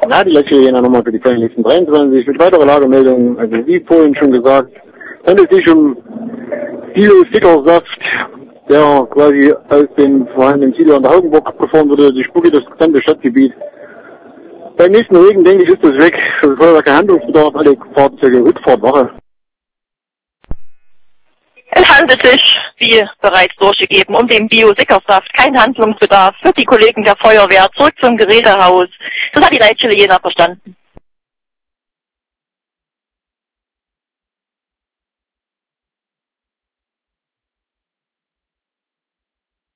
Ja, die letzte Jena nochmal für die Fanlisten 23 mit weiterer Lagemeldung, also wie vorhin schon gesagt, handelt es sich um Silo-Sickersaft, der quasi aus dem vorhandenen Silo an der Haugenburg abgefahren wurde, die Spucke das gesamte Stadtgebiet. Beim nächsten Regen, denke ich, ist das weg. Für das Feuerwehr kein Handlungsbedarf, alle Fahrzeuge Rückfahrtwache. Es handelt sich, wie bereits durchgegeben, um den Bio-Sickersaft. Kein Handlungsbedarf für die Kollegen der Feuerwehr. Zurück zum Gerätehaus. Das hat die Leitstelle Jena verstanden.